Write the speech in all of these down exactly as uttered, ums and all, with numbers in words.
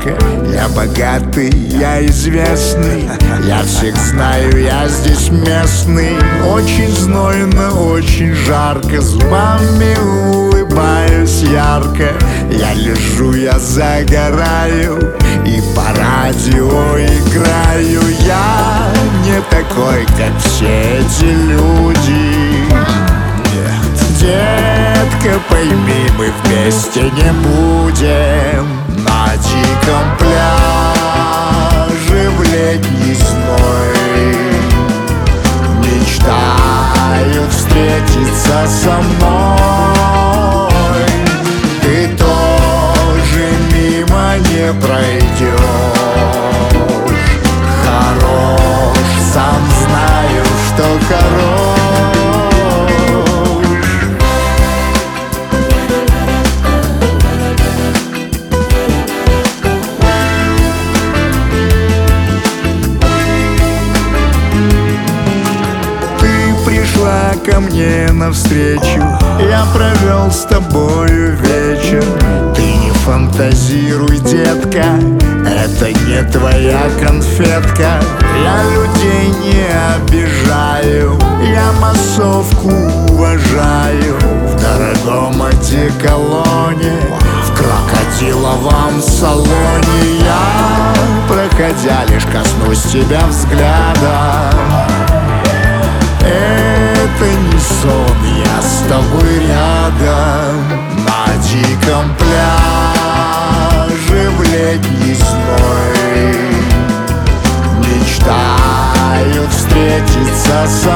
жарко. Я богатый, я известный, я всех знаю, я здесь местный. Очень знойно, очень жарко, зубами улыбаюсь ярко. Я лежу, я загораю и по радио играю. Я не такой, как все эти люди. Детка, пойми, мы вместе не будем на диком пляже в летний зной. Мечтаю встретиться со мной. Ты тоже мимо не пройдешь. Хорош, сам знаю, что хорош. Ко мне навстречу, я провел с тобою вечер. Ты не фантазируй, детка, это не твоя конфетка. Я людей не обижаю, я массовку уважаю. В дорогом одеколоне, в крокодиловом салоне я, проходя, лишь коснусь тебя взглядом. Это не сон, я с тобой рядом на диком пляже в летний зной. Мечтаю встретиться со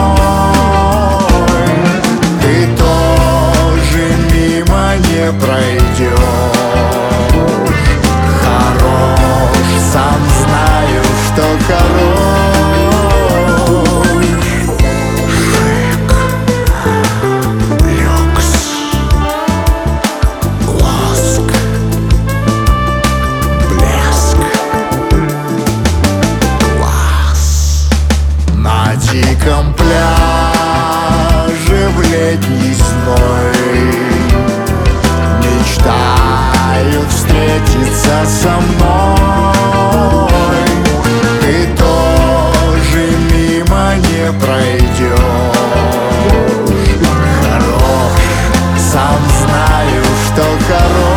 мной. Ты тоже мимо не пройдешь. Хорош, сам знаю, что хорош. На диком пляже в летний зной. Мечтаю встретиться со мной. Ты тоже мимо не пройдешь. Хорош, сам знаю, что хорош.